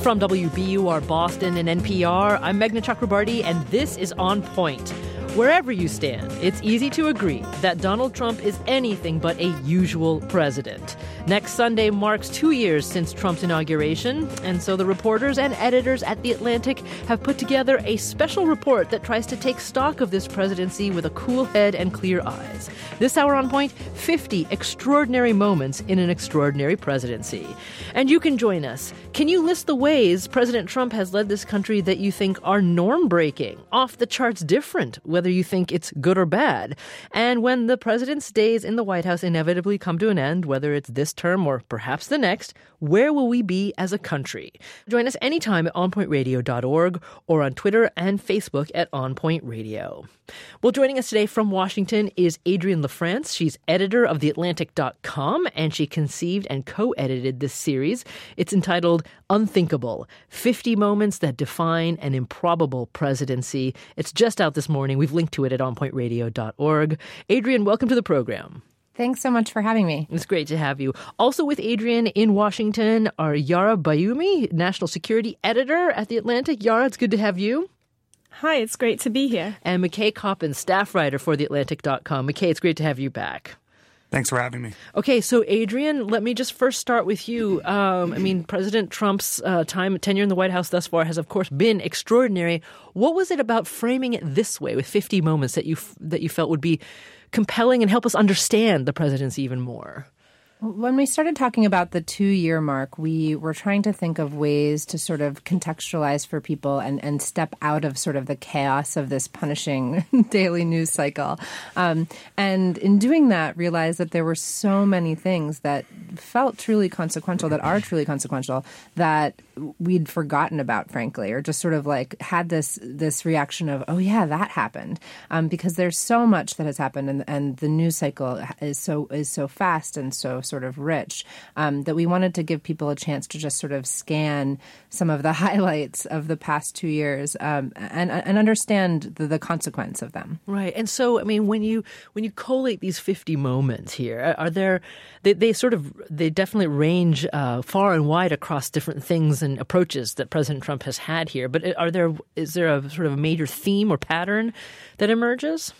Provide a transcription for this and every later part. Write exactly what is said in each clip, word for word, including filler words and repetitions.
From W B U R Boston and N P R, I'm Meghna Chakrabarti, and this is On Point. Wherever you stand, it's easy to agree that Donald Trump is anything but a usual president. Next Sunday marks two years since Trump's inauguration, and so the reporters and editors at The Atlantic have put together a special report that tries to take stock of this presidency with a cool head and clear eyes. This hour on Point, fifty extraordinary moments in an extraordinary presidency. And you can join us. Can you list the ways President Trump has led this country that you think are norm-breaking, off the charts different, whether you think it's good or bad? And when the president's days in the White House inevitably come to an end, whether it's this term or perhaps the next, where will we be as a country? Join us anytime at on point radio dot org or on Twitter and Facebook at On Point Radio. Well, joining us today from Washington is Adrienne LaFrance. She's editor of the atlantic dot com, and she conceived and co-edited this series. It's entitled Unthinkable, fifty Moments That Define an Improbable Presidency. It's just out this morning. We've linked to it at on point radio dot org. Adrienne, welcome to the program. Thanks so much for having me. It's great to have you. Also with Adrienne in Washington are Yara Byoumi, national security editor at The Atlantic. Yara, it's good to have you. Hi, it's great to be here. And McKay Coppin, staff writer for the atlantic dot com. McKay, it's great to have you back. Thanks for having me. Okay, so Adrienne, let me just first start with you. Um, I mean, President Trump's uh, time tenure in the White House thus far has, of course, been extraordinary. What was it about framing it this way, with fifty moments, that you that you felt would be compelling and help us understand the presidency even more? When we started talking about the two-year mark, we were trying to think of ways to sort of contextualize for people and, and step out of sort of the chaos of this punishing daily news cycle. Um, and in doing that, realized that there were so many things that felt truly consequential, that are truly consequential, that we'd forgotten about, frankly, or just sort of like had this this reaction of, oh, yeah, that happened. Um, because there's so much that has happened, and, and the news cycle is so is so fast and so sort of rich, um, that we wanted to give people a chance to just sort of scan some of the highlights of the past two years um, and, and understand the, the consequence of them. Right. And so, I mean, when you when you collate these fifty moments here, are there, they, they sort of, they definitely range uh, far and wide across different things and approaches that President Trump has had here. But are there, is there a sort of a major theme or pattern that emerges?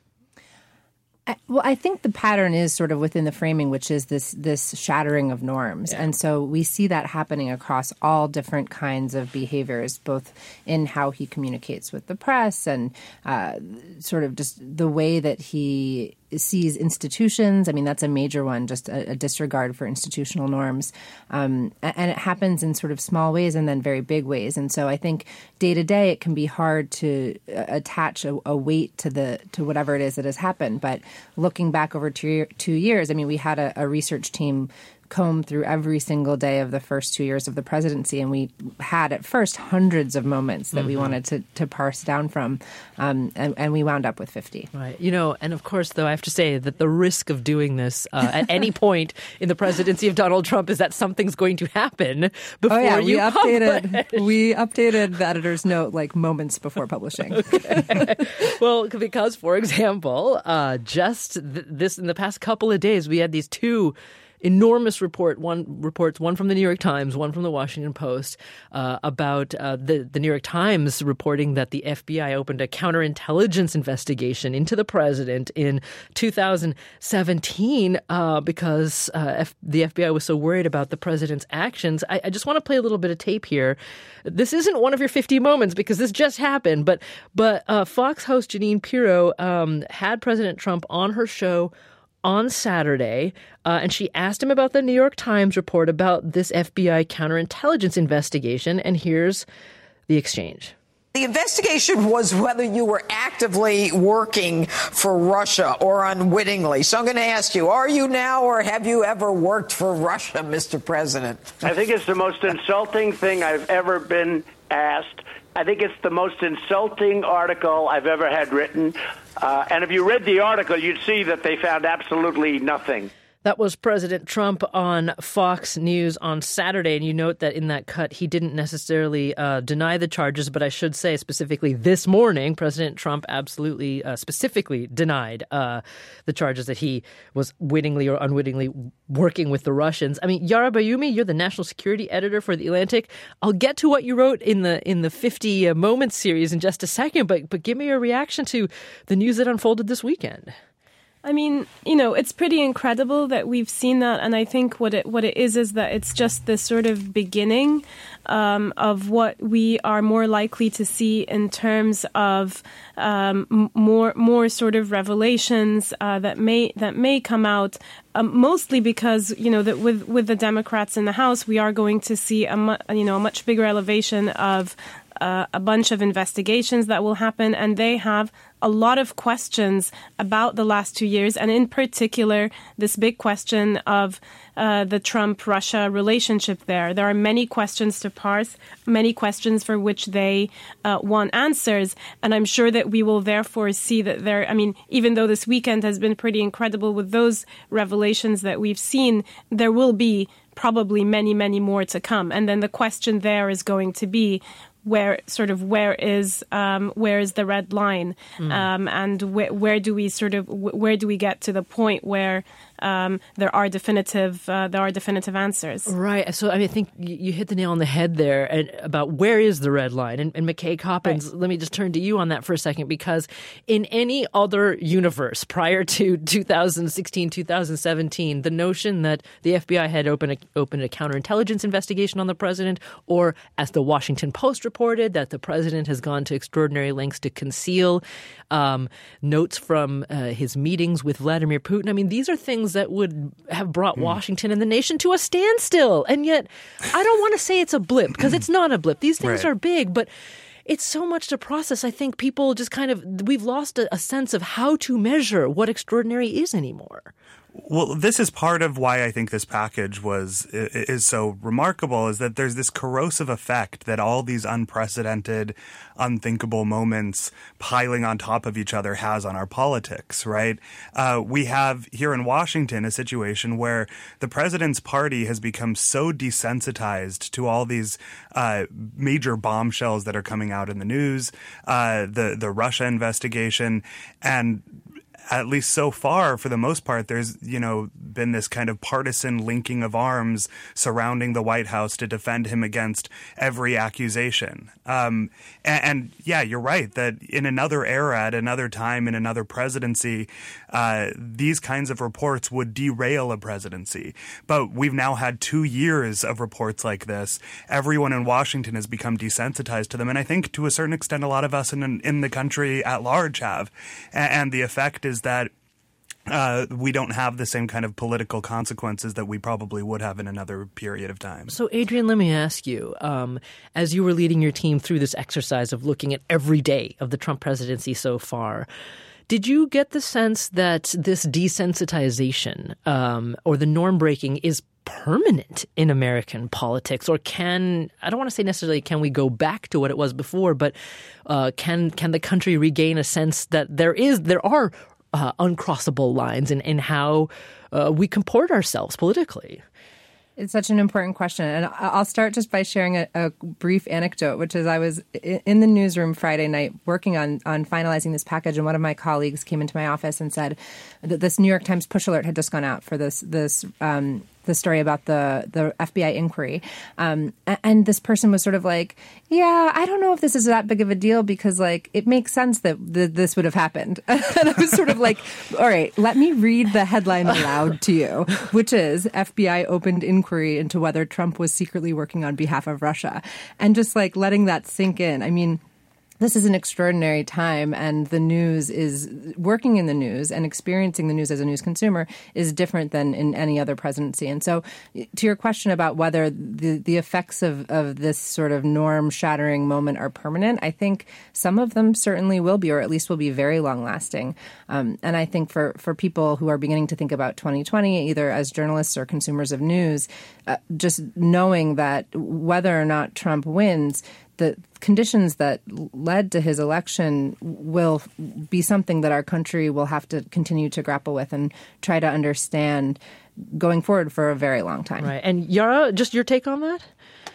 I, well, I think the pattern is sort of within the framing, which is this this shattering of norms. Yeah. And so we see that happening across all different kinds of behaviors, both in how he communicates with the press and uh, sort of just the way that he sees institutions. I mean, that's a major one, just a, a disregard for institutional norms. Um, and it happens in sort of small ways and then very big ways. And so I think day to day, it can be hard to uh, attach a, a weight to the to whatever it is that has happened. But looking back over two, two years, I mean, we had a, a research team comb through every single day of the first two years of the presidency. And we had at first hundreds of moments that mm-hmm. we wanted to, to parse down from. Um, and, and we wound up with fifty. Right. You know, and of course, though, I have to say that the risk of doing this uh, at any point in the presidency of Donald Trump is that something's going to happen before oh, yeah, you we updated, publish. We updated the editor's note like moments before publishing. Okay. Well, because, for example, uh, just th- this in the past couple of days, we had these two enormous report, one reports, one from the New York Times, one from the Washington Post, uh, about uh, the, the New York Times reporting that the F B I opened a counterintelligence investigation into the president in two thousand seventeen uh, because uh, F- the F B I was so worried about the president's actions. I, I just want to play a little bit of tape here. This isn't one of your fifty moments because this just happened, but but uh, Fox host Jeanine Pirro um, had President Trump on her show on Saturday, uh, and she asked him about the New York Times report about this F B I counterintelligence investigation, and here's the exchange. The investigation was whether you were actively working for Russia or unwittingly. So I'm going to ask you, are you now or have you ever worked for Russia, Mister President? I think it's the most insulting thing I've ever been asked. I think it's the most insulting article I've ever had written. Uh, and if you read the article, you'd see that they found absolutely nothing. That was President Trump on Fox News on Saturday. And you note that in that cut, he didn't necessarily uh, deny the charges. But I should say specifically this morning, President Trump absolutely uh, specifically denied uh, the charges that he was wittingly or unwittingly working with the Russians. I mean, Yara Bayoumi, you're the national security editor for The Atlantic. I'll get to what you wrote in the in the fifty Moments series in just a second. But, but give me your reaction to the news that unfolded this weekend. I mean, you know, it's pretty incredible that we've seen that. And I think what it what it is is that it's just this sort of beginning um, of what we are more likely to see in terms of um, more more sort of revelations uh, that may that may come out. Um, mostly because, you know, that with with the Democrats in the House, we are going to see a mu- you know a much bigger elevation of uh, a bunch of investigations that will happen, and they have a lot of questions about the last two years, and in particular, this big question of uh, the Trump-Russia relationship there. There are many questions to parse, many questions for which they uh, want answers, and I'm sure that we will therefore see that there, I mean, even though this weekend has been pretty incredible with those revelations that we've seen, there will be probably many, many more to come. And then the question there is going to be, where sort of where is um, where is the red line, mm. um, and wh- where do we sort of wh- where do we get to the point where um, there are definitive uh, there are definitive answers? Right. So I mean, I think you hit the nail on the head there, and about where is the red line. And, and McKay Coppins, right. Let me just turn to you on that for a second, because in any other universe prior to two thousand sixteen, two thousand seventeen, the notion that the F B I had opened a, opened a counterintelligence investigation on the president, or as the Washington Post reported, reported that the president has gone to extraordinary lengths to conceal um, notes from uh, his meetings with Vladimir Putin. I mean, these are things that would have brought mm. Washington and the nation to a standstill. And yet, I don't want to say it's a blip, because it's not a blip. These things right. are big, but it's so much to process. I think people just kind of, we've lost a, a sense of how to measure what extraordinary is anymore. Well, this is part of why I think this package was is so remarkable, is that there's this corrosive effect that all these unprecedented, unthinkable moments piling on top of each other has on our politics, right? Uh, we have here in Washington a situation where the president's party has become so desensitized to all these uh, major bombshells that are coming out in the news, uh, the, the Russia investigation, and at least so far, for the most part, there's, you know, been this kind of partisan linking of arms surrounding the White House to defend him against every accusation. Um, and, and yeah, you're right that in another era, at another time, in another presidency, uh, these kinds of reports would derail a presidency. But we've now had two years of reports like this. Everyone in Washington has become desensitized to them. And I think to a certain extent, a lot of us in, in the country at large have. And, and the effect is that uh, we don't have the same kind of political consequences that we probably would have in another period of time. So, Adrian, let me ask you, um, as you were leading your team through this exercise of looking at every day of the Trump presidency so far, did you get the sense that this desensitization um, or the norm breaking is permanent in American politics? Or can, I don't want to say necessarily can we go back to what it was before, but uh, can can the country regain a sense that there is, there are Uh, uncrossable lines in, in how uh, we comport ourselves politically? It's such an important question. And I'll start just by sharing a, a brief anecdote, which is I was in the newsroom Friday night working on, on finalizing this package, and one of my colleagues came into my office and said that this New York Times push alert had just gone out for this this um, the story about the, the F B I inquiry. Um, and this person was sort of like, yeah, I don't know if this is that big of a deal, because, like, it makes sense that th- this would have happened. And I was sort of like, all right, let me read the headline aloud to you, which is F B I opened inquiry into whether Trump was secretly working on behalf of Russia. And just, like, letting that sink in. I mean, this is an extraordinary time, and the news is working in the news and experiencing the news as a news consumer is different than in any other presidency. And so to your question about whether the, the effects of, of this sort of norm shattering moment are permanent, I think some of them certainly will be, or at least will be very long lasting. Um, and I think for, for people who are beginning to think about twenty twenty, either as journalists or consumers of news, uh, just knowing that whether or not Trump wins, the conditions that led to his election will be something that our country will have to continue to grapple with and try to understand going forward for a very long time. Right. And Yara, just your take on that?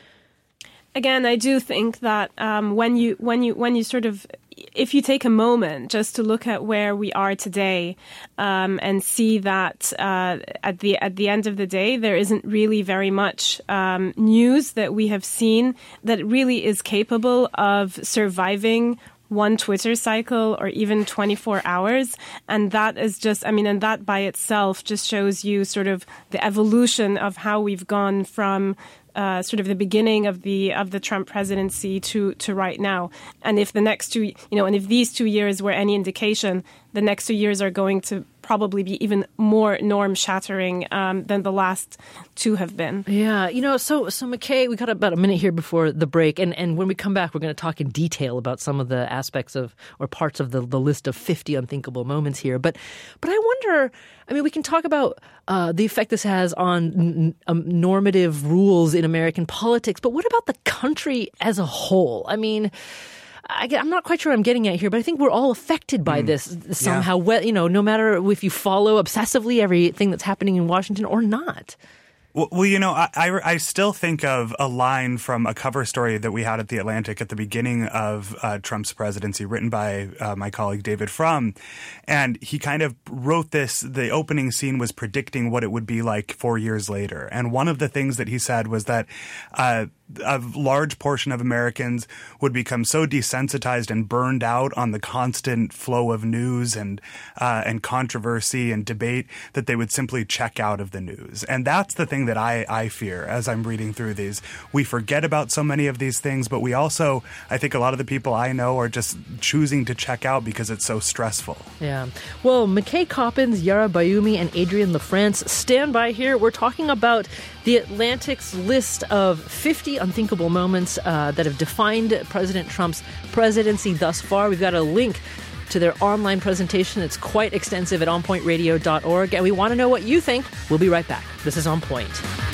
Again, I do think that um, when you when you when you sort of if you take a moment just to look at where we are today um, and see that uh, at the at the end of the day there isn't really very much um, news that we have seen that really is capable of surviving one Twitter cycle or even twenty-four hours. And that is just, I mean, and that by itself just shows you sort of the evolution of how we've gone from Uh, sort of the beginning of the of the Trump presidency to to right now. And if the next two, you know, and if these two years were any indication, the next two years are going to probably be even more norm shattering um, than the last two have been. Yeah, you know, so so McKay, we got about a minute here before the break, and and when we come back, we're going to talk in detail about some of the aspects of or parts of the the list of fifty unthinkable moments here. But but I wonder. I mean, we can talk about uh, the effect this has on n- um, normative rules in American politics, but what about the country as a whole? I mean, I, I'm not quite sure I'm getting at here, but I think we're all affected by mm. this somehow. Yeah. Well, you know, no matter if you follow obsessively everything that's happening in Washington or not. Well, well, you know, I, I, I still think of a line from a cover story that we had at The Atlantic at the beginning of uh, Trump's presidency, written by uh, my colleague David Frum. And he kind of wrote this, the opening scene was predicting what it would be like four years later. And one of the things that he said was that uh, a large portion of Americans would become so desensitized and burned out on the constant flow of news and uh, and controversy and debate that they would simply check out of the news. And that's the thing that I, I fear as I'm reading through these. We forget about so many of these things, but we also, I think a lot of the people I know are just choosing to check out because it's so stressful. Yeah. Well, McKay Coppins, Yara Bayoumi, and Adrienne LaFrance, stand by here. We're talking about The Atlantic's list of fifty unthinkable moments uh, that have defined President Trump's presidency thus far. We've got a link to their online presentation. It's quite extensive at on point radio dot org, and we want to know what you think. We'll be right back. This is On Point.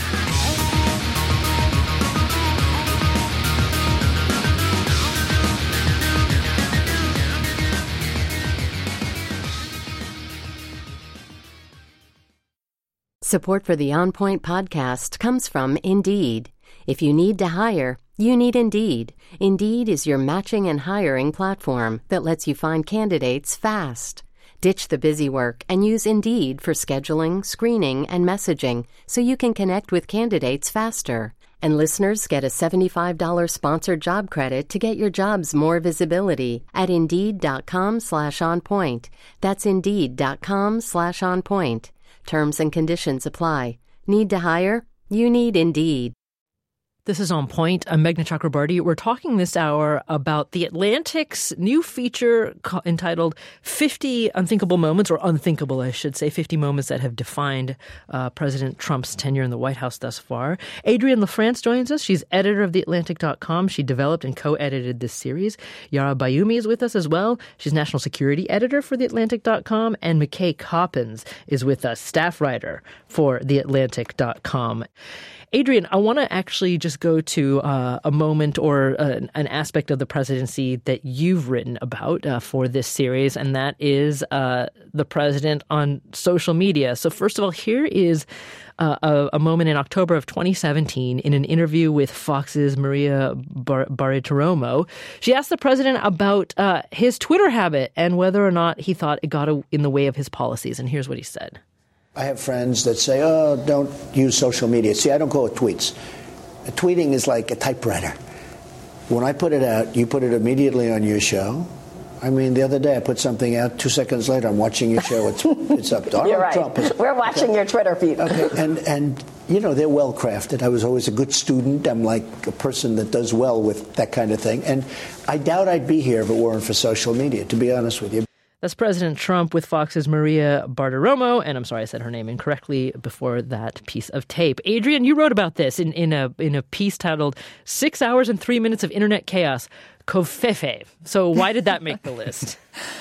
Support for the On Point podcast comes from Indeed. If you need to hire, you need Indeed. Indeed is your matching and hiring platform that lets you find candidates fast. Ditch the busy work and use Indeed for scheduling, screening, and messaging so you can connect with candidates faster. And listeners get a seventy-five dollars sponsored job credit to get your jobs more visibility at Indeed.com slash on point. That's Indeed.com slash on point. Terms and conditions apply. Need to hire? You need Indeed. This is On Point. I'm Meghna Chakrabarty. We're talking this hour about The Atlantic's new feature entitled fifty Unthinkable Moments, or Unthinkable, I should say, fifty moments that have defined uh, President Trump's tenure in the White House thus far. Adrienne LaFrance joins us. She's editor of the atlantic dot com. She developed and co-edited this series. Yara Bayoumi is with us as well. She's national security editor for the atlantic dot com. And McKay Coppins is with us, staff writer for the atlantic dot com. Adrienne, I want to actually just go to uh, a moment or uh, an aspect of the presidency that you've written about uh, for this series, and that is uh, the president on social media. So first of all, here is uh, a, a moment in October of twenty seventeen in an interview with Fox's Maria Bar- Bartiromo. She asked the president about uh, his Twitter habit and whether or not he thought it got in the way of his policies. And here's what he said. I have friends that say, oh, don't use social media. See, I don't go with tweets. Tweeting is like a typewriter. When I put it out, you put it immediately on your show. I mean, the other day I put something out. Two seconds later, I'm watching your show. It's, it's up. Donald You're right. Trump is, We're watching okay. your Twitter feed. Okay, and, and, you know, they're well-crafted. I was always a good student. I'm like a person that does well with that kind of thing. And I doubt I'd be here if it weren't for social media, to be honest with you. That's President Trump with Fox's Maria Bartiromo. And I'm sorry I said her name incorrectly before that piece of tape. Adrienne, you wrote about this in, in a in a piece titled Six Hours and Three Minutes of Internet Chaos, Covfefe. So why did that make the list?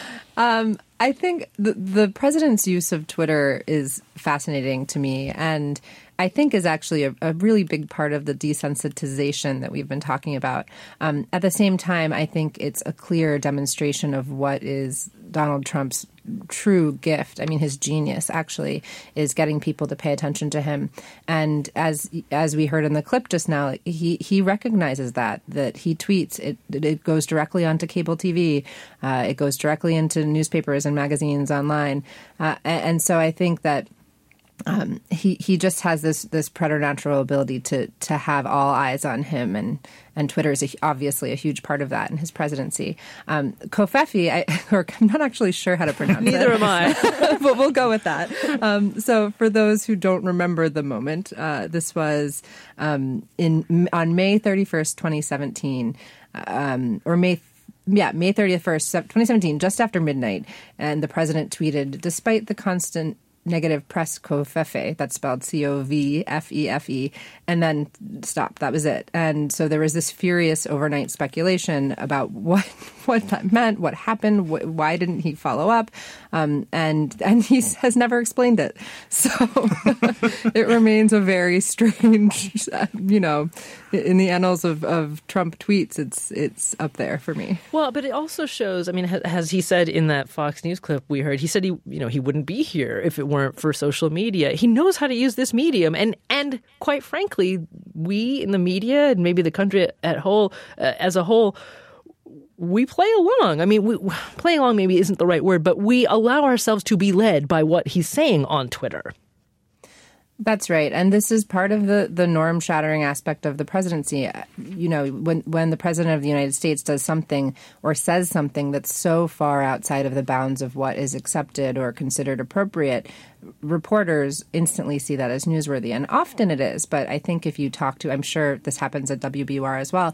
Um, I think the, the president's use of Twitter is fascinating to me. And I think is actually a, a really big part of the desensitization that we've been talking about. Um, at the same time, I think it's a clear demonstration of what is Donald Trump's true gift. I mean, his genius actually is getting people to pay attention to him. And as as we heard in the clip just now, he, he recognizes that, that he tweets, it, it goes directly onto cable T V, uh, it goes directly into newspapers and magazines online. Uh, and, and so I think that Um, he he just has this this preternatural ability to to have all eyes on him, and and Twitter is a, obviously a huge part of that in his presidency. Um, Covfefe, I, or I'm not actually sure how to pronounce Neither it. Neither am I, but we'll go with that. Um, so for those who don't remember the moment, uh, this was um, in on May thirty-first, twenty seventeen, um, or May. Yeah, May thirty-first, twenty seventeen, just after midnight, and the president tweeted, "Despite the constant negative press Covfefe," that's spelled C O V F E F E, and then stopped. That was it. And so there was this furious overnight speculation about what what that meant, what happened, wh- why didn't he follow up, um, and and he has never explained it. So it remains a very strange, you know, in the annals of, of Trump tweets, it's it's up there for me. Well, but it also shows, I mean, as he said in that Fox News clip we heard, he said he, you know, he wouldn't be here if it weren't for social media. He knows how to use this medium. And, and quite frankly, we in the media and maybe the country at whole, uh, as a whole, we play along. I mean, we, playing along maybe isn't the right word, but we allow ourselves to be led by what he's saying on Twitter. That's right. And this is part of the, the norm-shattering aspect of the presidency. You know, when when the president of the United States does something or says something that's so far outside of the bounds of what is accepted or considered appropriate, reporters instantly see that as newsworthy. And often it is. But I think if you talk to, I'm sure this happens at W B U R as well,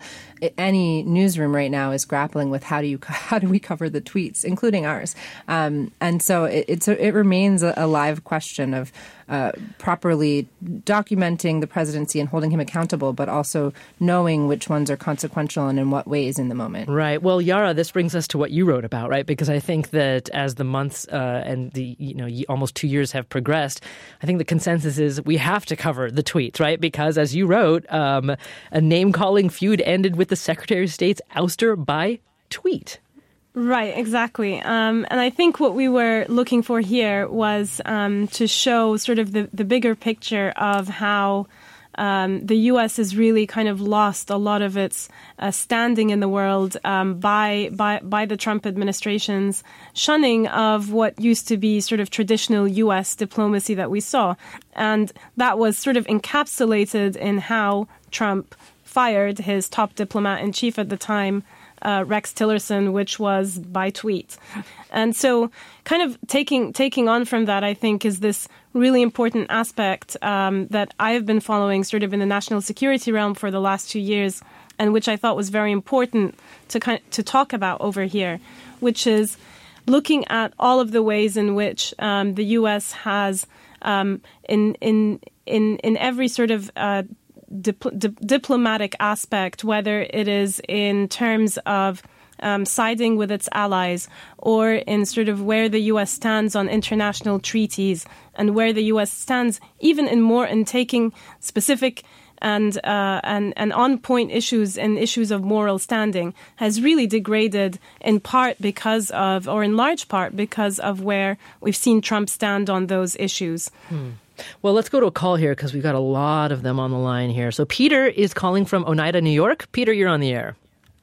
any newsroom right now is grappling with how do you how do we cover the tweets, including ours. Um, and so it, it's a, it remains a, a live question of uh, properly documenting the presidency and holding him accountable, but also knowing which ones are consequential and in what ways in the moment. Right. Well, Yara, this brings us to what you wrote about, right? Because I think that as the months uh, and the, you know, almost two years have progressed, I think the consensus is we have to cover the tweets, right? Because as you wrote, um, a name-calling feud ended with the Secretary of State's ouster by tweet. Right, exactly. Um, and I think what we were looking for here was um, to show sort of the, the bigger picture of how um, the U S has really kind of lost a lot of its uh, standing in the world um, by, by by the Trump administration's shunning of what used to be sort of traditional U S diplomacy that we saw. And that was sort of encapsulated in how Trump fired his top diplomat-in-chief at the time, Uh, Rex Tillerson, which was by tweet. And so kind of taking taking on from that, I think, is this really important aspect um, that I have been following sort of in the national security realm for the last two years, and which I thought was very important to kind of, to talk about over here, which is looking at all of the ways in which um, the U S has um, in in in in every sort of uh, Dip- dip- diplomatic aspect, whether it is in terms of um, siding with its allies or in sort of where the U S stands on international treaties and where the U S stands even in more in taking specific and uh, and, and on-point issues and issues of moral standing has really degraded in part because of, or in large part because of where we've seen Trump stand on those issues. Hmm. Well, let's go to a call here because we've got a lot of them on the line here. So Peter is calling from Oneida, New York. Peter, you're on the air.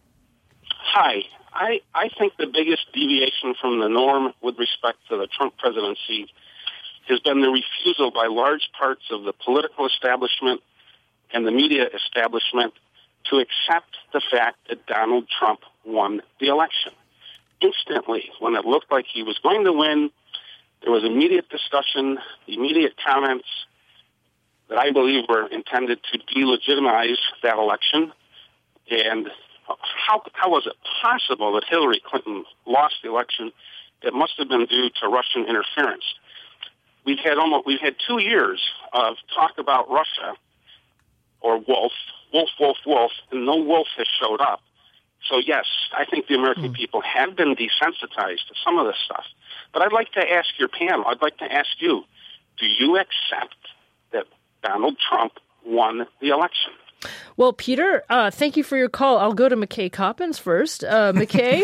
Hi. I, I think the biggest deviation from the norm with respect to the Trump presidency has been the refusal by large parts of the political establishment and the media establishment to accept the fact that Donald Trump won the election. Instantly, when it looked like he was going to win, there was immediate discussion, immediate comments that I believe were intended to delegitimize that election. And how how was it possible that Hillary Clinton lost the election? It must have been due to Russian interference. We've had almost we've had two years of talk about Russia or Wolf, Wolf, Wolf, Wolf, and no Wolf has showed up. So yes, I think the American mm. people have been desensitized to some of this stuff. But I'd like to ask your panel, I'd like to ask you, do you accept that Donald Trump won the election. Well, Peter, uh, thank you for your call. I'll go to McKay Coppins first. Uh, McKay,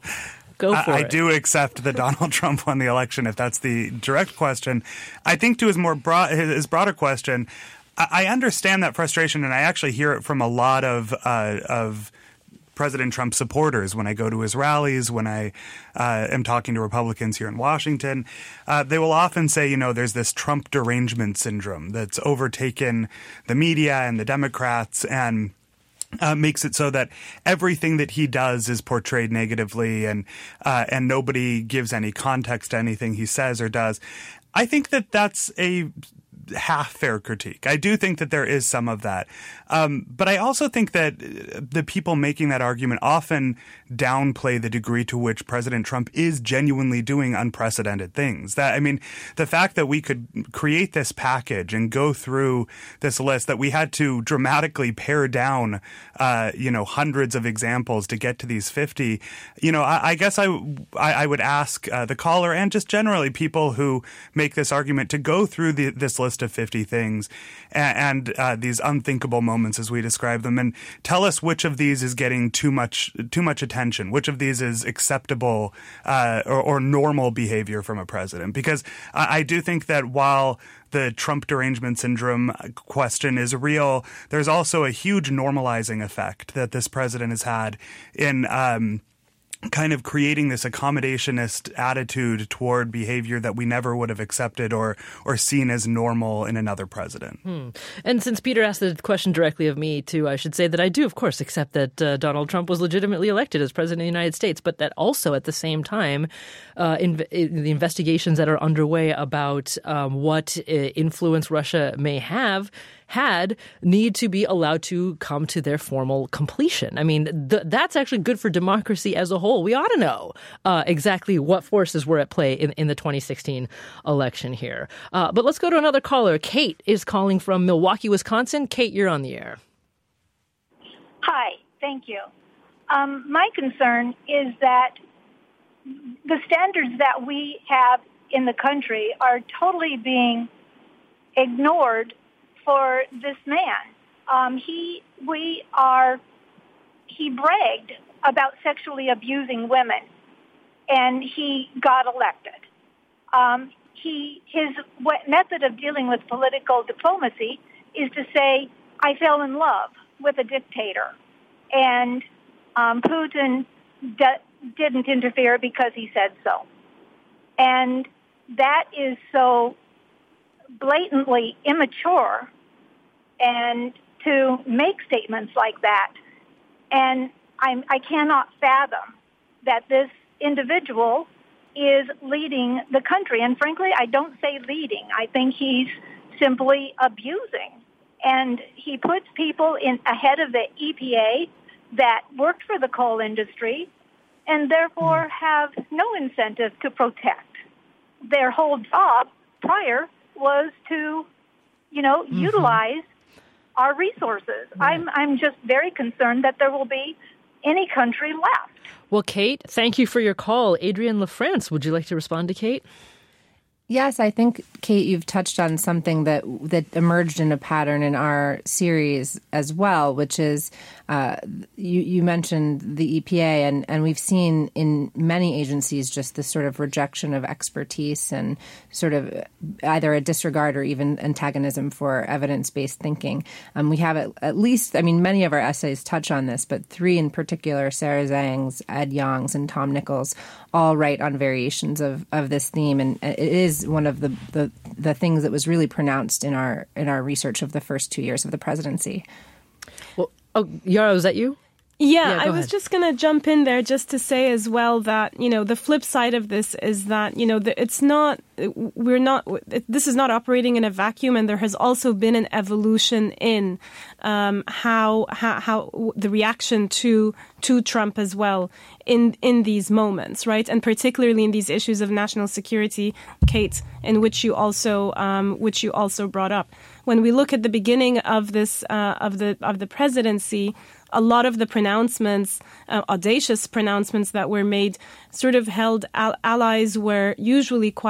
go for I, it. I do accept that Donald Trump won the election, if that's the direct question. I think to his more broad, his broader question, I, I understand that frustration, and I actually hear it from a lot of uh, of President Trump supporters when I go to his rallies, when I uh, am talking to Republicans here in Washington. Uh, they will often say, you know, there's this Trump derangement syndrome that's overtaken the media and the Democrats and uh, makes it so that everything that he does is portrayed negatively and uh, and nobody gives any context to anything he says or does. I think that that's a half fair critique. I do think that there is some of that. Um, but I also think that the people making that argument often downplay the degree to which President Trump is genuinely doing unprecedented things. That, I mean, the fact that we could create this package and go through this list, that we had to dramatically pare down, uh, you know, hundreds of examples to get to these fifty, you know, I, I guess I, I, I would ask uh, the caller and just generally people who make this argument to go through the, this list of fifty things and, and uh, these unthinkable moments as we describe them, and tell us which of these is getting too much too much attention, which of these is acceptable uh, or, or normal behavior from a president. Because I, I do think that while the Trump derangement syndrome question is real, there's also a huge normalizing effect that this president has had in um, kind of creating this accommodationist attitude toward behavior that we never would have accepted or or seen as normal in another president. Hmm. And since Peter asked the question directly of me, too, I should say that I do, of course, accept that uh, Donald Trump was legitimately elected as president of the United States, but that also at the same time, uh, in, in the investigations that are underway about um, what uh, influence Russia may have had need to be allowed to come to their formal completion. I mean, th- that's actually good for democracy as a whole. We ought to know uh, exactly what forces were at play in, in the twenty sixteen election here. Uh, but let's go to another caller. Kate is calling from Milwaukee, Wisconsin. Kate, you're on the air. Hi, thank you. Um, my concern is that the standards that we have in the country are totally being ignored for this man. Um, he, we are, he bragged about sexually abusing women, and he got elected. Um, he, his what method of dealing with political diplomacy is to say, I fell in love with a dictator, and um, Putin de- didn't interfere because he said so. And that is so blatantly immature, and to make statements like that. And I'm, I cannot fathom that this individual is leading the country. And frankly, I don't say leading. I think he's simply abusing. And he puts people in ahead of the E P A that worked for the coal industry and therefore have no incentive to protect. Their whole job prior was to, you know, mm-hmm. utilize our resources. Right. I'm I'm just very concerned that there will be any country left. Well, Kate, thank you for your call. Adrienne LaFrance, would you like to respond to Kate? Yes, I think, Kate, you've touched on something that that emerged in a pattern in our series as well, which is uh, you, you mentioned the E P A, and, and we've seen in many agencies just this sort of rejection of expertise and sort of either a disregard or even antagonism for evidence-based thinking. Um, we have at, at least, I mean, many of our essays touch on this, but three in particular, Sarah Zhang's, Ed Yong's, and Tom Nichols, all write on variations of, of this theme, and it is one of the, the the things that was really pronounced in our in our research of the first two years of the presidency. Well, oh, Yara, was that you? Yeah, yeah I was ahead. just going to jump in there just to say as well that, you know, the flip side of this is that, you know, the, it's not, we're not, this is not operating in a vacuum, and there has also been an evolution in um, how, how how the reaction to to Trump as well in in these moments, right? And particularly in these issues of national security, Kate, in which you also um, which you also brought up. When we look at the beginning of this uh, of the of the presidency, a lot of the pronouncements, uh, audacious pronouncements that were made, sort of held al- allies were usually quite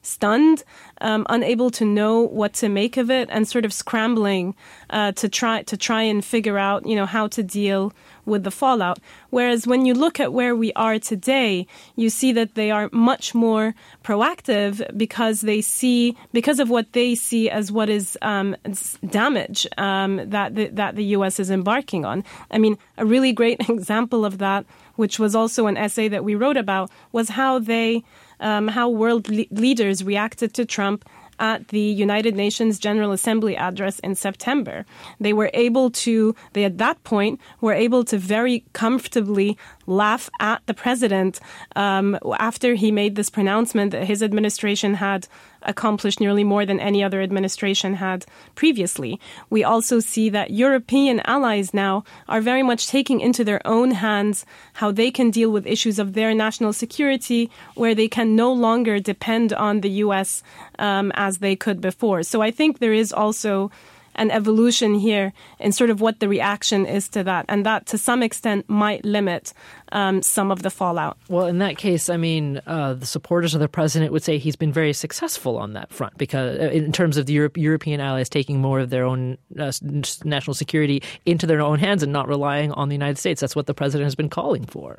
stunned, um, unable to know what to make of it, and sort of scrambling uh, to try to try and figure out, you know, how to deal with the fallout. Whereas when you look at where we are today, you see that they are much more proactive because they see, because of what they see as what is um, damage um, that the, that the U S is embarking on. I mean, a really great example of that, which was also an essay that we wrote about, was how they, um, how world le- leaders reacted to Trump at the United Nations General Assembly address in September. They were able to, they at that point were able to very comfortably laugh at the president um, after he made this pronouncement that his administration had accomplished nearly more than any other administration had previously. We also see that European allies now are very much taking into their own hands how they can deal with issues of their national security, where they can no longer depend on the U S um, as they could before. So I think there is also an evolution here in sort of what the reaction is to that. And that, to some extent, might limit um, some of the fallout. Well, in that case, I mean, uh, the supporters of the president would say he's been very successful on that front, because in terms of the Europe, European allies taking more of their own uh, national security into their own hands and not relying on the United States. That's what the president has been calling for.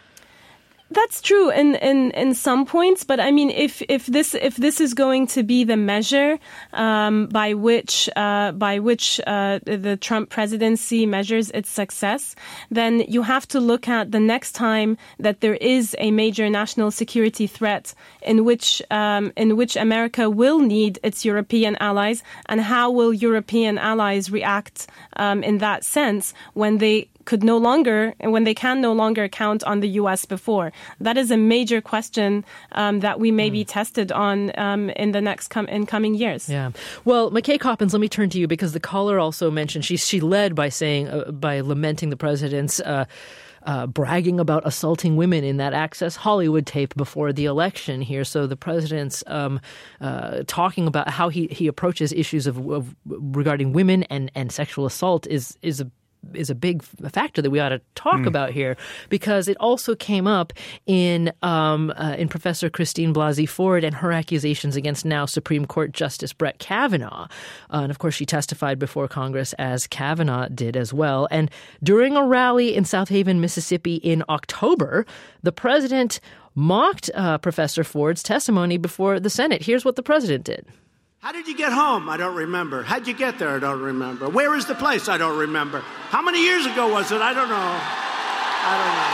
That's true in, in, in some points, but I mean, if, if this if this is going to be the measure um, by which uh, by which uh, the Trump presidency measures its success, then you have to look at the next time that there is a major national security threat in which um, in which America will need its European allies, and how will European allies react um, in that sense when they could no longer, and when they can no longer count on the U S before. That is a major question um, that we may mm. be tested on um, in the next com- in coming years. Yeah. Well, McKay Coppins, let me turn to you, because the caller also mentioned, she she led by saying, uh, by lamenting the president's uh, Uh, bragging about assaulting women in that Access Hollywood tape before the election here. So the president's um, uh, talking about how he, he approaches issues of, of regarding women and, and sexual assault is is a is a big factor that we ought to talk mm. about here, because it also came up in um, uh, in Professor Christine Blasey Ford and her accusations against now Supreme Court Justice Brett Kavanaugh. Uh, and of course, she testified before Congress, as Kavanaugh did as well. And during a rally in South Haven, Mississippi in October, the president mocked uh, Professor Ford's testimony before the Senate. Here's what the president did. How did you get home? I don't remember. How'd you get there? I don't remember. Where is the place? I don't remember. How many years ago was it? I don't know. I don't know.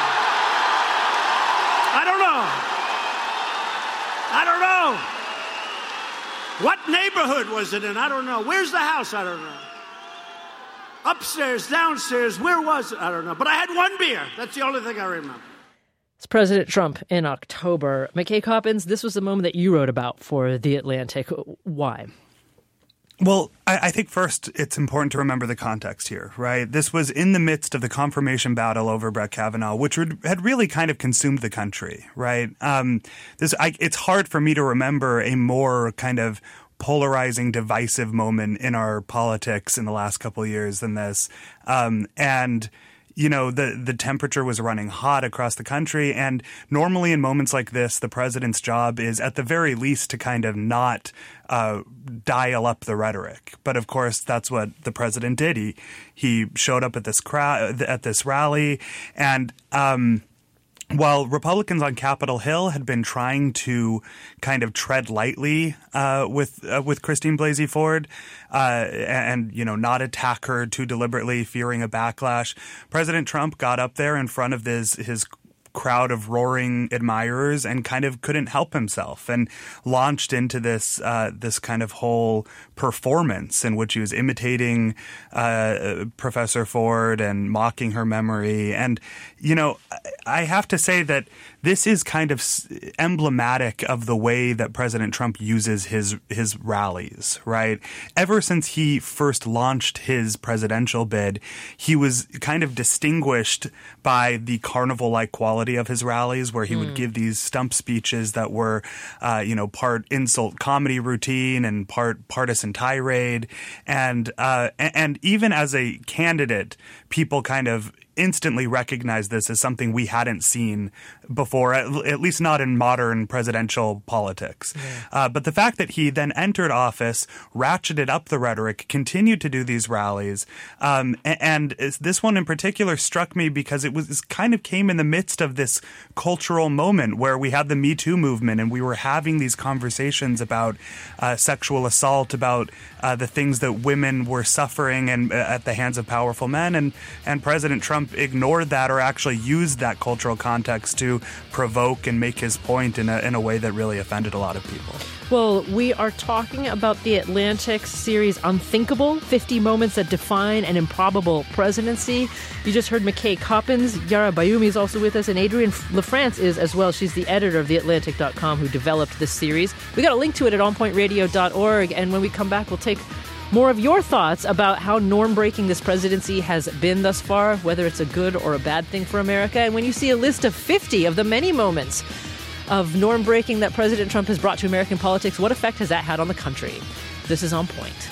I don't know. I don't know. What neighborhood was it in? I don't know. Where's the house? I don't know. Upstairs, downstairs, where was it? I don't know. But I had one beer. That's the only thing I remember. It's President Trump in October. McKay Coppins, this was the moment that you wrote about for The Atlantic. Why? Well, I, I think first it's important to remember the context here, right? This was in the midst of the confirmation battle over Brett Kavanaugh, which would, had really kind of consumed the country, right? Um, this, I, it's hard for me to remember a more kind of polarizing, divisive moment in our politics in the last couple of years than this. Um, and You know, the, the temperature was running hot across the country. And normally in moments like this, the president's job is at the very least to kind of not uh, dial up the rhetoric. But of course, that's what the president did. He he showed up at this crowd, at this rally. And um, while Republicans on Capitol Hill had been trying to kind of tread lightly uh, with uh, with Christine Blasey Ford uh, and, you know, not attack her too deliberately, fearing a backlash, President Trump got up there in front of this, his crowd of roaring admirers and kind of couldn't help himself and launched into this uh, this kind of whole performance in which he was imitating uh, Professor Ford and mocking her memory. And, you know, I have to say that this is kind of emblematic of the way that President Trump uses his his rallies, right? Ever since he first launched his presidential bid, he was kind of distinguished by the carnival-like quality of his rallies, where he mm. would give these stump speeches that were, uh, you know, part insult comedy routine and part partisan tirade. And, uh, and even as a candidate, people kind of instantly recognized this as something we hadn't seen before, at, at least not in modern presidential politics. Yeah. Uh, but the fact that he then entered office, ratcheted up the rhetoric, continued to do these rallies, um, and, and this one in particular struck me because it was kind of came in the midst of this cultural moment where we had the Me Too movement and we were having these conversations about uh, sexual assault, about uh, the things that women were suffering and uh, at the hands of powerful men, and and President Trump ignored that or actually used that cultural context to provoke and make his point in a, in a way that really offended a lot of people. Well, we are talking about the Atlantic series Unthinkable, fifty Moments That Define an Improbable Presidency. You just heard McKay Coppins. Yara Bayoumi is also with us, and Adrienne LaFrance is as well. She's the editor of the Atlantic dot com who developed this series. We got a link to it at on point radio dot org, and when we come back, we'll take more of your thoughts about how norm-breaking this presidency has been thus far, whether it's a good or a bad thing for America. And when you see a list of fifty of the many moments of norm-breaking that President Trump has brought to American politics, what effect has that had on the country? This is On Point.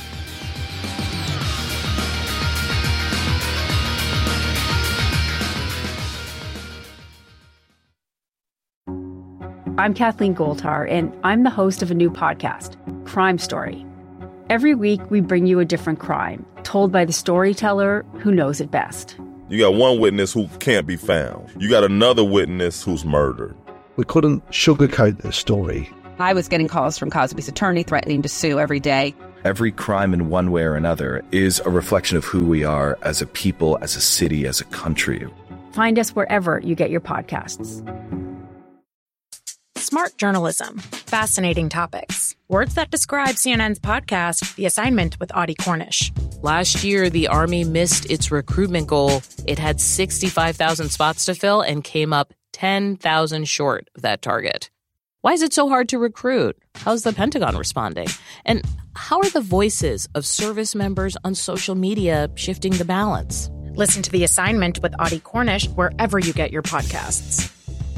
I'm Kathleen Goldhar, and I'm the host of a new podcast, Crime Story. Every week, we bring you a different crime, told by the storyteller who knows it best. You got one witness who can't be found. You got another witness who's murdered. We couldn't sugarcoat this story. I was getting calls from Cosby's attorney threatening to sue every day. Every crime in one way or another is a reflection of who we are as a people, as a city, as a country. Find us wherever you get your podcasts. Smart journalism. Fascinating topics. Words that describe C N N's podcast, The Assignment with Audie Cornish. Last year, the Army missed its recruitment goal. It had sixty-five thousand spots to fill and came up ten thousand short of that target. Why is it so hard to recruit? How's the Pentagon responding? And how are the voices of service members on social media shifting the balance? Listen to The Assignment with Audie Cornish wherever you get your podcasts.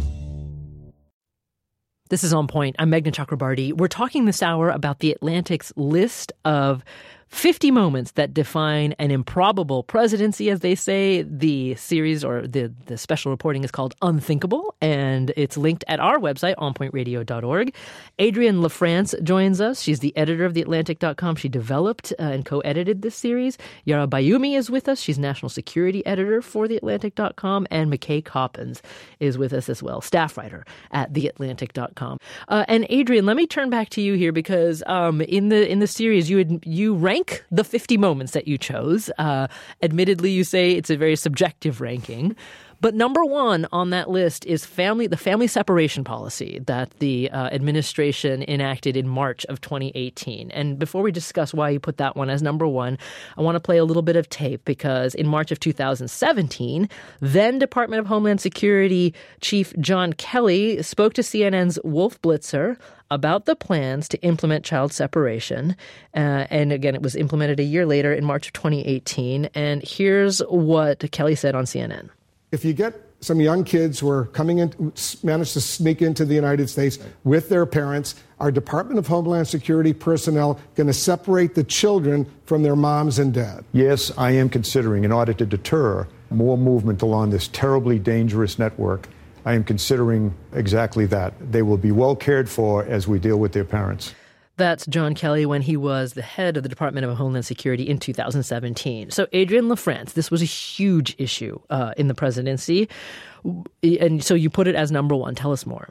This is On Point. I'm Meghna Chakrabarty. We're talking this hour about the Atlantic's list of fifty moments that define an improbable presidency, as they say. The series or the, the special reporting is called Unthinkable, and it's linked at our website, on point radio dot org. Adrienne LaFrance joins us. She's the editor of the Atlantic dot com. She developed uh, and co-edited this series. Yara Bayoumi is with us. She's national security editor for the Atlantic dot com. And McKay Coppins is with us as well, staff writer at the Atlantic dot com. Uh, and Adrienne, let me turn back to you here because um, in the in the series, you had, you rank the fifty moments that you chose. Uh, admittedly, you say it's a very subjective ranking. But number one on that list is family, the family separation policy that the uh, administration enacted in March of twenty eighteen. And before we discuss why you put that one as number one, I want to play a little bit of tape because in March of two thousand seventeen, then Department of Homeland Security Chief John Kelly spoke to C N N's Wolf Blitzer about the plans to implement child separation. Uh, and again, it was implemented a year later in March of twenty eighteen. And here's what Kelly said on C N N. If you get some young kids who are coming in, manage to sneak into the United States with their parents, our Department of Homeland Security personnel going to separate the children from their moms and dad? Yes, I am considering, in order to deter more movement along this terribly dangerous network, I am considering exactly that. They will be well cared for as we deal with their parents. That's John Kelly when he was the head of the Department of Homeland Security in two thousand seventeen. So Adrienne LaFrance, this was a huge issue uh, in the presidency. And so you put it as number one. Tell us more.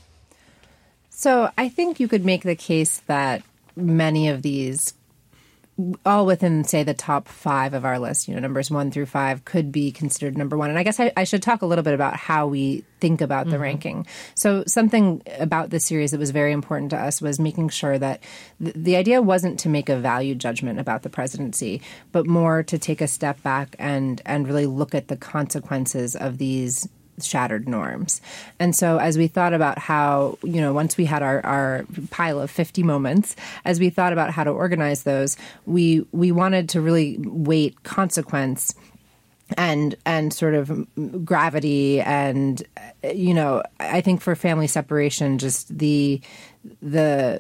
So I think you could make the case that many of these, all within, say, the top five of our list, you know, numbers one through five could be considered number one. And I guess I, I should talk a little bit about how we think about the mm-hmm. ranking. So something about this series that was very important to us was making sure that th- the idea wasn't to make a value judgment about the presidency, but more to take a step back and, and really look at the consequences of these shattered norms. And so as we thought about how, you know, once we had our, our pile of fifty moments, as we thought about how to organize those, we we wanted to really weight consequence and and sort of gravity. And, you know, I think for family separation, just the the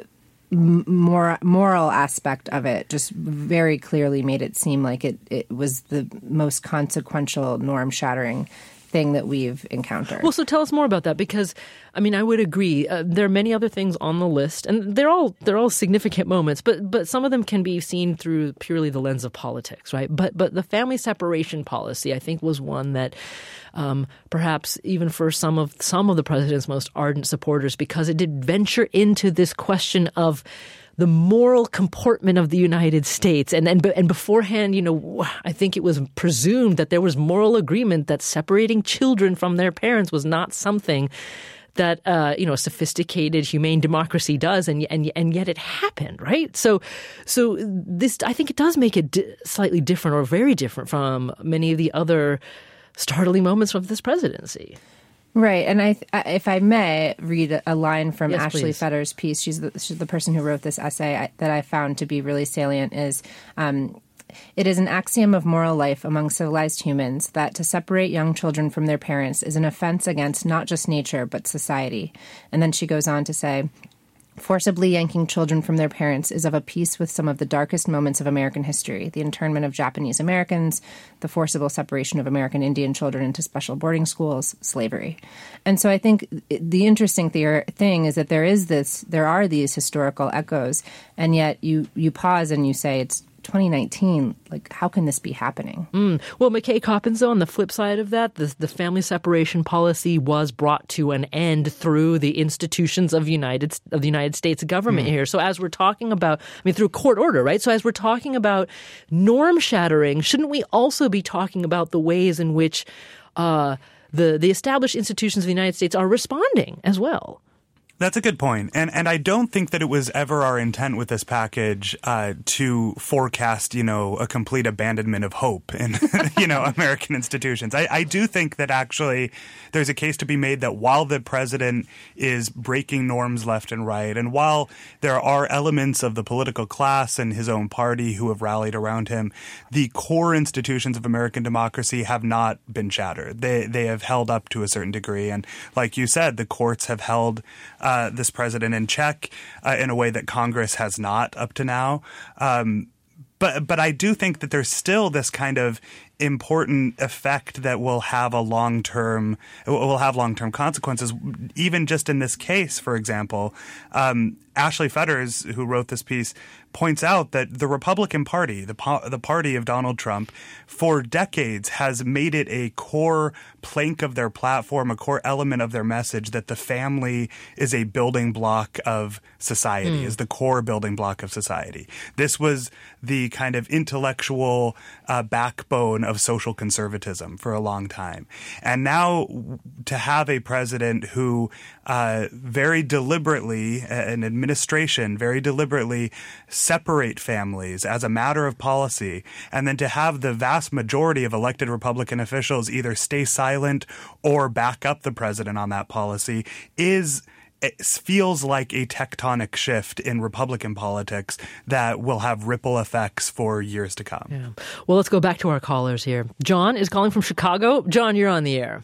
more moral aspect of it just very clearly made it seem like it, it was the most consequential, norm-shattering thing that we've encountered. Well, so tell us more about that, because, I mean, I would agree. Uh, there are many other things on the list, and they're all they're all significant moments, but but some of them can be seen through purely the lens of politics, right? But but the family separation policy, I think, was one that um, perhaps even for some of some of the president's most ardent supporters, because it did venture into this question of the moral comportment of the United States. And, and and beforehand, you know, I think it was presumed that there was moral agreement that separating children from their parents was not something that, uh, you know, a sophisticated, humane democracy does. And, and, and yet it happened, right? So so this, I think it does make it di- slightly different, or very different from many of the other startling moments of this presidency. Right. And I, if I may read a line from yes, Ashley please. Fetter's piece, she's the, she's the person who wrote this essay I, that I found to be really salient, is um, it is an axiom of moral life among civilized humans that to separate young children from their parents is an offense against not just nature, but society. And then she goes on to say, forcibly yanking children from their parents is of a piece with some of the darkest moments of American history, the internment of Japanese Americans, the forcible separation of American Indian children into special boarding schools, slavery. And so I think the interesting the- thing is that there is this, there are these historical echoes, and yet you, you pause and you say it's twenty nineteen, like, how can this be happening? Mm. Well, McKay Coppins, on the flip side of that, the, the family separation policy was brought to an end through the institutions of United of the United States government mm. here. So as we're talking about, I mean, through court order, right? So as we're talking about norm shattering, shouldn't we also be talking about the ways in which uh, the the established institutions of the United States are responding as well? That's a good point. And and I don't think that it was ever our intent with this package uh, to forecast, you know, a complete abandonment of hope in, you know, American institutions. I, I do think that actually there's a case to be made that while the president is breaking norms left and right, and while there are elements of the political class and his own party who have rallied around him, the core institutions of American democracy have not been shattered. They, they have held up to a certain degree. And like you said, the courts have held Uh, this president in check uh, in a way that Congress has not up to now. Um, but but I do think that there's still this kind of important effect that will have a long-term will have long-term consequences. Even just in this case, for example, um, Ashley Fetters, who wrote this piece, points out that the Republican Party, the po- the party of Donald Trump, for decades has made it a core plank of their platform, a core element of their message, that the family is a building block of society, mm. is the core building block of society. This was the kind of intellectual uh, backbone of social conservatism for a long time. And now to have a president who uh, very deliberately, an administration very deliberately separate families as a matter of policy, and then to have the vast majority of elected Republican officials either stay silent or back up the president on that policy is it feels like a tectonic shift in Republican politics that will have ripple effects for years to come. Yeah. Well, let's go back to our callers here. John is calling from Chicago. John, you're on the air.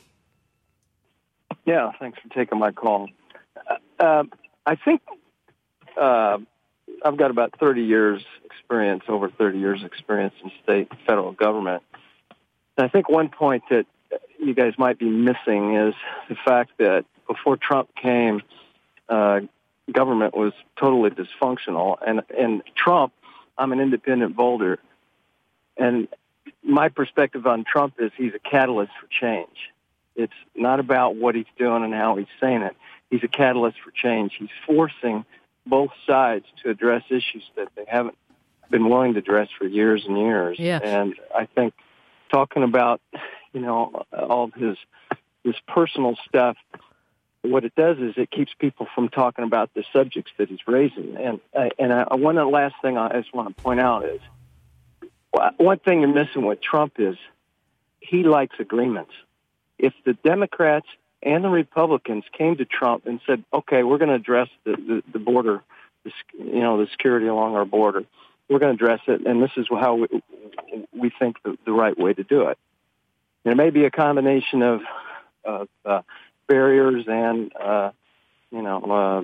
Yeah, thanks for taking my call. Uh, I think uh, I've got about thirty years experience, over thirty years experience in state and federal government. And I think one point that you guys might be missing is the fact that before Trump came, uh, government was totally dysfunctional. And, and Trump, I'm an independent voter, and my perspective on Trump is he's a catalyst for change. It's not about what he's doing and how he's saying it. He's a catalyst for change. He's forcing both sides to address issues that they haven't been willing to address for years and years. Yeah. And I think talking about, you know, all of his his personal stuff, what it does is it keeps people from talking about the subjects that he's raising. And uh, and I, one of the last thing I just want to point out is one thing you're missing with Trump is he likes agreements. If the Democrats and the Republicans came to Trump and said, "Okay, we're going to address the, the, the border, the, you know, the security along our border. We're going to address it, and this is how we, we think the, the right way to do it." And it may be a combination of, of uh, barriers and, uh, you know, uh,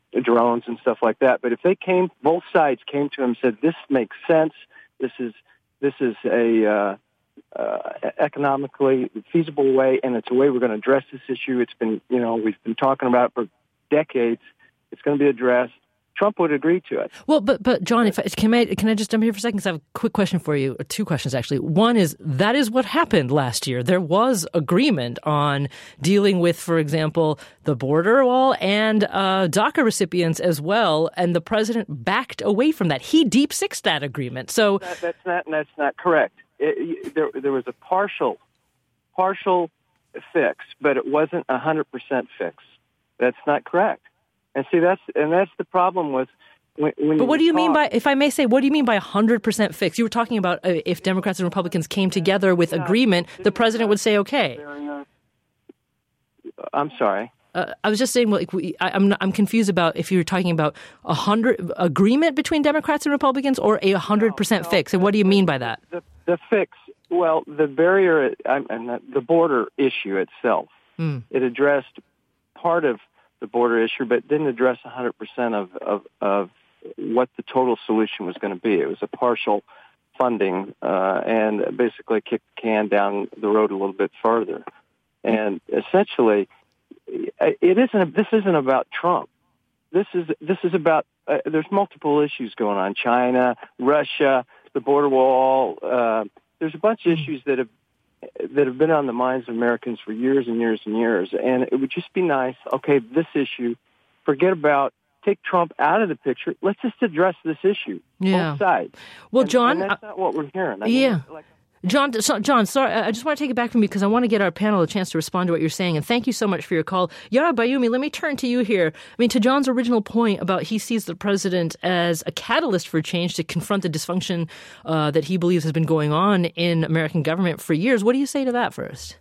drones and stuff like that. But if they came, both sides came to him and said, "This makes sense. This is this is a uh, uh, economically feasible way, and it's a way we're going to address this issue. It's been, you know, we've been talking about it for decades. It's going to be addressed." Trump would agree to it. Well, but but John, if I, can I can I just jump here for a second? Because I have a quick question for you, or two questions actually. One is that is what happened last year. There was agreement on dealing with, for example, the border wall and uh, DACA recipients as well, and the president backed away from that. He deep sixed that agreement. So that, that's not that's not correct. It, there there was a partial partial fix, but it wasn't a hundred percent fix. That's not correct. And see, that's and that's the problem with when. when but what do you talk, mean by, if I may say, what do you mean by one hundred percent fix? You were talking about uh, if Democrats and Republicans came together with agreement, the president would say, okay. I'm sorry. Uh, I was just saying, like, we, I, I'm not, I'm confused about if you were talking about a hundred agreement between Democrats and Republicans or a hundred percent fix. And what do you mean by that? The, the fix, well, the barrier and the, the border issue itself, mm. it addressed part of the border issue, but didn't address one hundred percent of, of, of what the total solution was going to be. It was a partial funding uh, and basically kicked the can down the road a little bit further. And essentially, it isn't. This isn't about Trump. This is this is about. Uh, there's multiple issues going on: China, Russia, the border wall. Uh, there's a bunch of issues that have. that have been on the minds of Americans for years and years and years. And it would just be nice, okay, this issue, forget about, take Trump out of the picture. Let's just address this issue, yeah. both sides. Well, and, John... And that's not what we're hearing. I yeah. mean, like, John, so, John, sorry, I just want to take it back from you because I want to get our panel a chance to respond to what you're saying. And thank you so much for your call. Yara Byoumi, let me turn to you here. I mean, to John's original point about he sees the president as a catalyst for change to confront the dysfunction uh, that he believes has been going on in American government for years. What do you say to that first?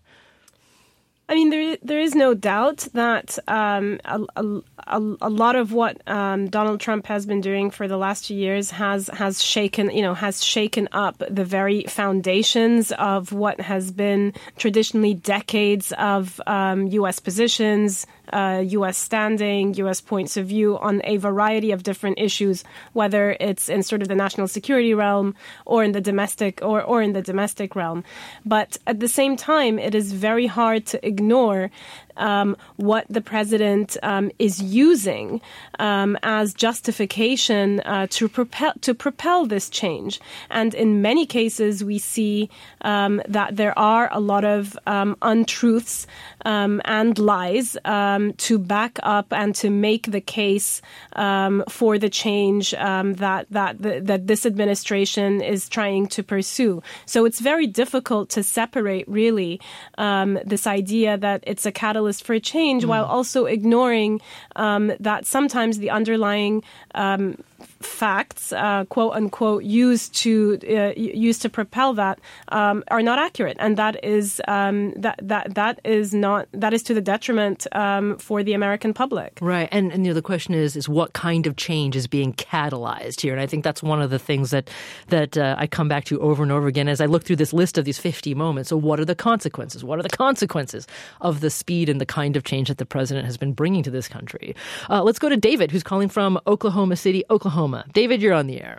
I mean, there there is no doubt that um, a, a, a lot of what um, Donald Trump has been doing for the last few years has has shaken, you know, has shaken up the very foundations of what has been traditionally decades of um, U S positions, uh, U S standing, U S points of view on a variety of different issues, whether it's in sort of the national security realm or in the domestic or, or in the domestic realm. But at the same time, it is very hard to ignore um, what the president um, is using um, as justification uh, to propel to propel this change. And in many cases, we see um, that there are a lot of um, untruths um, and lies um, to back up and to make the case um, for the change um, that that the, that this administration is trying to pursue. So it's very difficult to separate, really, um, this idea that it's a catalyst for a change mm. while also ignoring um, that sometimes the underlying um, facts, uh, quote unquote, used to uh, used to propel that um, are not accurate, and that is um, that that that is not that is to the detriment um, for the American public. Right, and and you know, the question is is what kind of change is being catalyzed here, and I think that's one of the things that that uh, I come back to over and over again as I look through this list of these fifty moments. So, what are the consequences? What are the consequences of the speed and the kind of change that the president has been bringing to this country? Uh, let's go to David, who's calling from Oklahoma City, Oklahoma. David, you're on the air.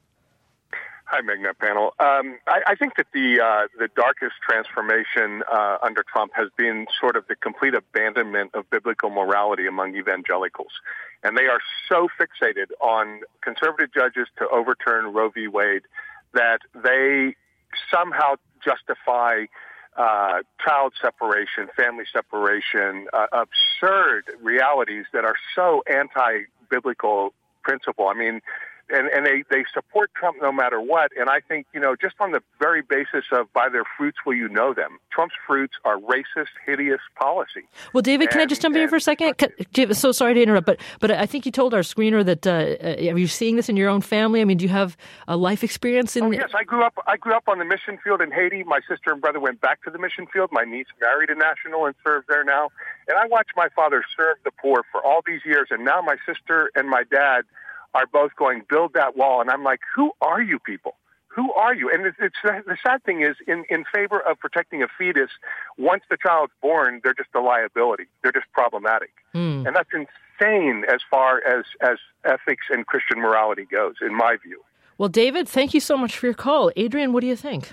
Hi, Magna panel. Um, I, I think that the uh, the darkest transformation uh, under Trump has been sort of the complete abandonment of biblical morality among evangelicals. And they are so fixated on conservative judges to overturn Roe v. Wade that they somehow justify uh, child separation, family separation, uh, absurd realities that are so anti-biblical principle. I mean, and, and they, they support Trump no matter what. And I think, you know, just on the very basis of by their fruits will you know them, Trump's fruits are racist, hideous policy. Well, David, and, can I just jump in here for a second? Can, so sorry to interrupt, but but I think you told our screener that, uh, are you seeing this in your own family? I mean, do you have a life experience in? Oh, yes, I grew up, I grew up on the mission field in Haiti. My sister and brother went back to the mission field. My niece married a national and served there now. And I watched my father serve the poor for all these years. And now my sister and my dad are both going, build that wall. And I'm like, who are you people? Who are you? And it's, it's the sad thing is, in, in favor of protecting a fetus, once the child's born, they're just a liability. They're just problematic. Mm. And that's insane as far as, as ethics and Christian morality goes, in my view. Well, David, thank you so much for your call. Adrian, what do you think?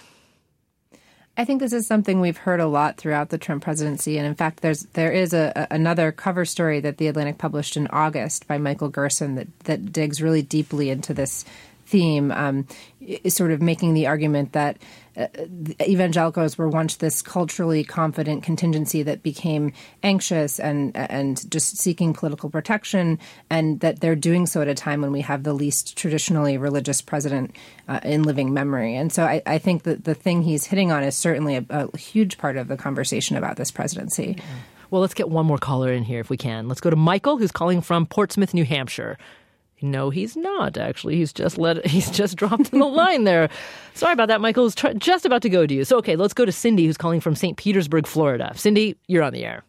I think this is something we've heard a lot throughout the Trump presidency. And in fact, there's there is a, a, another cover story that The Atlantic published in August by Michael Gerson that, that digs really deeply into this theme, um, is sort of making the argument that uh, evangelicals were once this culturally confident contingency that became anxious and and just seeking political protection, and that they're doing so at a time when we have the least traditionally religious president uh, in living memory. And so I, I think that the thing he's hitting on is certainly a, a huge part of the conversation about this presidency. Yeah. Well, let's get one more caller in here if we can. Let's go to Michael, who's calling from Portsmouth, New Hampshire. No, he's not, actually. He's just let he's just dropped in the line there. Sorry about that, Michael. I was tr- just about to go to you. So, okay, let's go to Cindy, who's calling from Saint Petersburg, Florida. Cindy, you're on the air.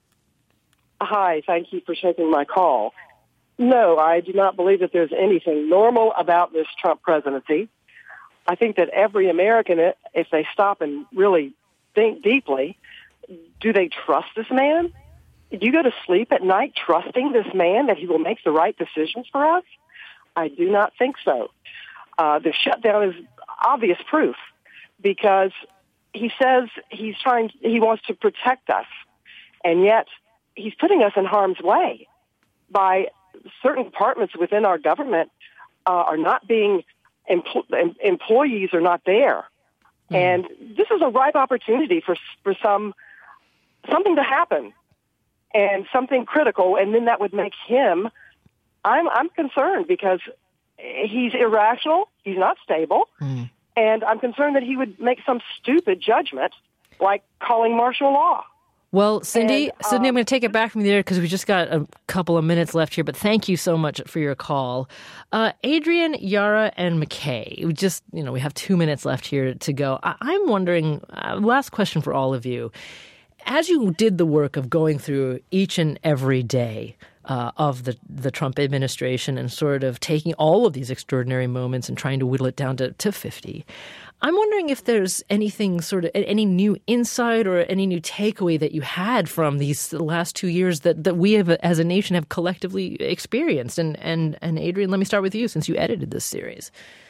Hi, thank you for taking my call. No, I do not believe that there's anything normal about this Trump presidency. I think that every American, if they stop and really think deeply, do they trust this man? Do you go to sleep at night trusting this man that he will make the right decisions for us? I do not think so. Uh, the shutdown is obvious proof because he says he's trying, he wants to protect us, and yet he's putting us in harm's way by certain departments within our government uh, are not being, empl- employees are not there. Mm. And this is a ripe opportunity for for some something to happen. And something critical, and then that would make him, I'm I'm concerned because he's irrational, he's not stable, mm. and I'm concerned that he would make some stupid judgment like calling martial law. Well, Cindy, and, Cindy, um, I'm going to take it back from there because we just got a couple of minutes left here, but thank you so much for your call. Uh, Adrian, Yara, and McKay, we just, you know, we have two minutes left here to go. I- I'm wondering, uh, last question for all of you. As you did the work of going through each and every day uh, of the, the Trump administration and sort of taking all of these extraordinary moments and trying to whittle it down to, to fifty, I'm wondering if there's anything sort of any new insight or any new takeaway that you had from these last two years that, that we have as a nation have collectively experienced. And, and, and Adrian, let me start with you since you edited this series.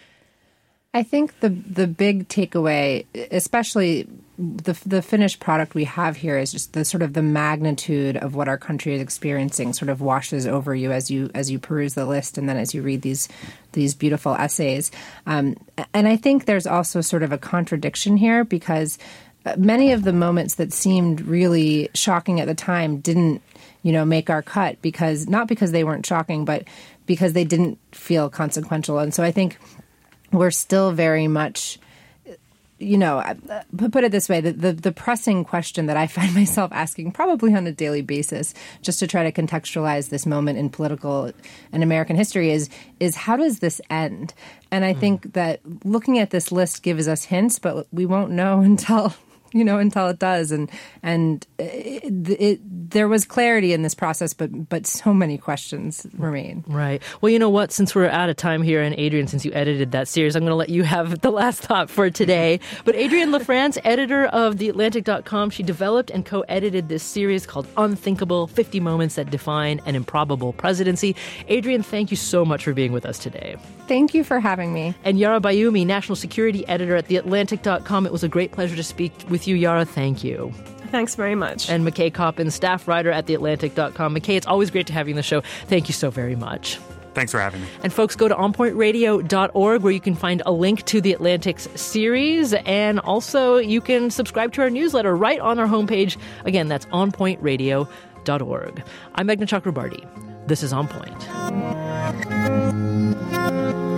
I think the the big takeaway, especially the the finished product we have here, is just the sort of the magnitude of what our country is experiencing sort of washes over you as you as you peruse the list and then as you read these these beautiful essays. Um, and I think there's also sort of a contradiction here because many of the moments that seemed really shocking at the time didn't, you know, make our cut because not because they weren't shocking, but because they didn't feel consequential. And so I think we're still very much, you know, put it this way, the, the, the pressing question that I find myself asking probably on a daily basis, just to try to contextualize this moment in political and American history is, is how does this end? And I mm. think that looking at this list gives us hints, but we won't know until... you know, until it does. And and it, it, there was clarity in this process, but but so many questions remain. Right. Well, you know what? Since we're out of time here, and Adrian, since you edited that series, I'm going to let you have the last thought for today. But Adrienne LaFrance, editor of the atlantic dot com, she developed and co-edited this series called Unthinkable, fifty Moments That Define an Improbable Presidency. Adrienne, thank you so much for being with us today. Thank you for having me. And Yara Bayoumi, national security editor at the atlantic dot com. It was a great pleasure to speak with you, Yara. Thank you. Thanks very much. And McKay Coppin, staff writer at the atlantic dot com. McKay, it's always great to have you on the show. Thank you so very much. Thanks for having me. And folks, go to on point radio dot org where you can find a link to the Atlantic's series. And also you can subscribe to our newsletter right on our homepage. Again, that's on point radio dot org. I'm Meghna Chakrabarty. This is On Point.